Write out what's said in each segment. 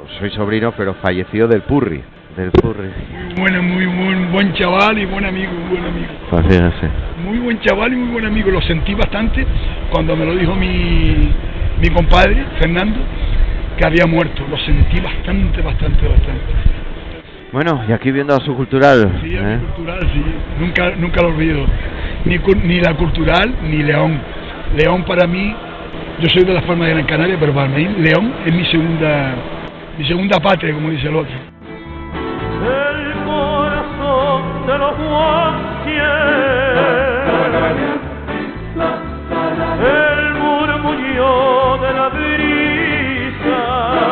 yo soy sobrino, pero falleció del Purri. Muy buen chaval y buen amigo, Fíjese. Muy buen chaval y muy buen amigo. Lo sentí bastante cuando me lo dijo mi compadre, Fernando, que había muerto. Lo sentí bastante. Bueno, y aquí viendo a su cultural. Sí, a mi cultural, sí. Nunca lo olvido. Ni la cultural, ni León. León para mí, yo soy de Las Palmas de Gran Canaria, pero para mí León es mi segunda patria, como dice el otro. El corazón de los guantes, el murmullo de la brisa.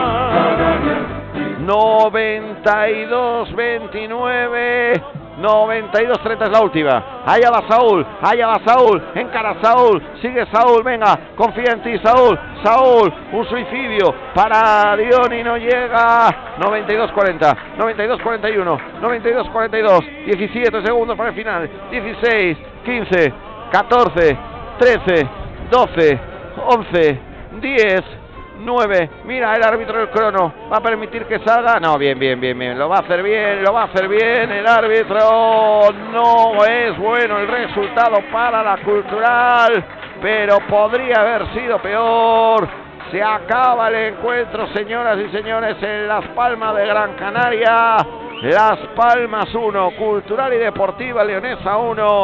92-29, 92-30 es la última. Allá va Saúl, encara Saúl, sigue Saúl, venga, confía en ti Saúl, un suicidio para Dioni, no llega. 92-40, 92-41, 92-42, 17 segundos para el final, 16, 15, 14, 13, 12, 11, 10, 9, mira el árbitro del crono, va a permitir que salga, no, bien, lo va a hacer bien el árbitro, no es bueno el resultado para la Cultural, pero podría haber sido peor. Se acaba el encuentro, señoras y señores, en Las Palmas de Gran Canaria, Las Palmas 1, Cultural y Deportiva Leonesa 1.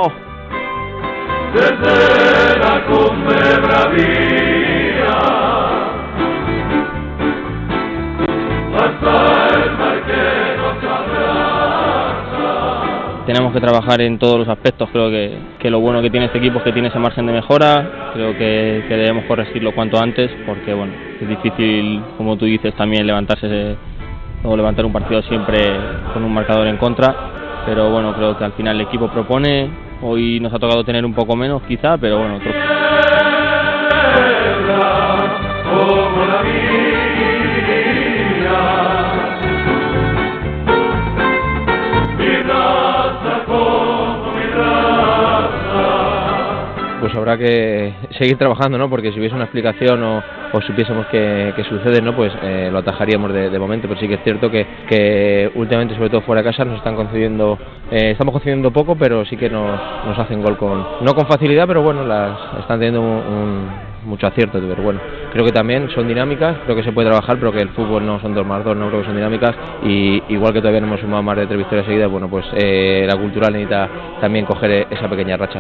Desde la cumbre bravía hasta el mar que nos abraza. Tenemos que trabajar en todos los aspectos. Creo que lo bueno que tiene este equipo es que tiene ese margen de mejora. Creo que debemos corregirlo cuanto antes, porque bueno, es difícil, como tú dices, también levantar un partido siempre con un marcador en contra, pero bueno, creo que al final el equipo propone. Hoy nos ha tocado tener un poco menos quizá, pero bueno, como la vida. Pues habrá que seguir trabajando, ¿no? Porque si hubiese una explicación o supiésemos que sucede, ¿no? Pues lo atajaríamos de momento, pero sí que es cierto que últimamente, sobre todo fuera de casa, nos están concediendo, estamos concediendo poco, pero sí que nos hacen gol no con facilidad, pero bueno, están teniendo mucho acierto, pero bueno, creo que también son dinámicas, creo que se puede trabajar, pero que el fútbol no son 2+2, no creo que son dinámicas, y igual que todavía no hemos sumado más de 3 victorias seguidas, bueno, pues la Cultural necesita también coger esa pequeña racha.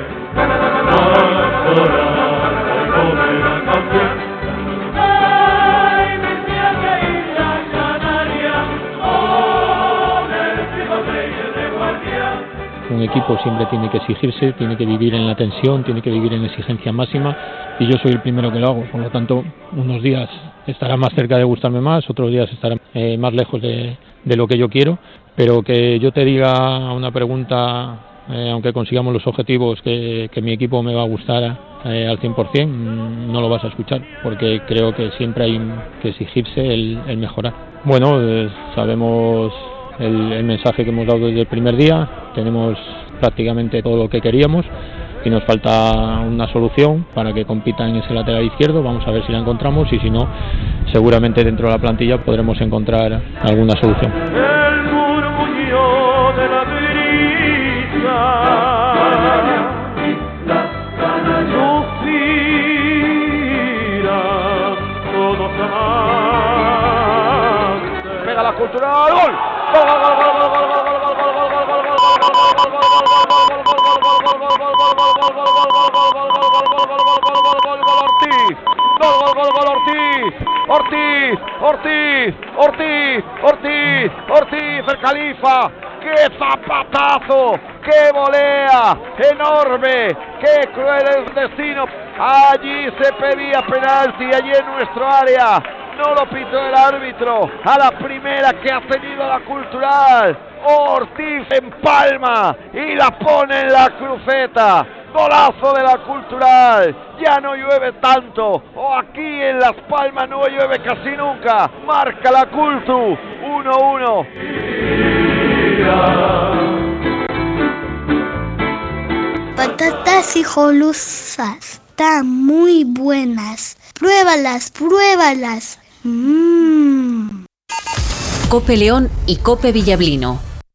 Un equipo siempre tiene que exigirse, tiene que vivir en la tensión, tiene que vivir en exigencia máxima, y yo soy el primero que lo hago. Por lo tanto, unos días estará más cerca de gustarme más, otros días estará más lejos de lo que yo quiero, pero que yo te diga una pregunta, aunque consigamos los objetivos, que mi equipo me va a gustar al 100%, no lo vas a escuchar, porque creo que siempre hay que exigirse el mejorar. Bueno, sabemos el mensaje que hemos dado desde el primer día, tenemos prácticamente todo lo que queríamos y nos falta una solución para que compita en ese lateral izquierdo. Vamos a ver si la encontramos, y si no, seguramente dentro de la plantilla podremos encontrar alguna solución. El murmullo de la brisa suspira todos amantes. Pega la Cultural, ¡gol! Ortiz, el Califa, qué zapatazo, qué volea, enorme, qué cruel es el destino. Allí se pedía penalti, allí en nuestro área, no lo pitó el árbitro, a la primera que ha tenido la Cultural. Ortiz empalma y la pone en la cruceta. Golazo de la Cultural. Ya no llueve tanto, o aquí en Las Palmas no llueve casi nunca. Marca la Cultu 1-1. Patatas hijoluzas están muy buenas. Pruébalas. Cope León y Cope Villablino.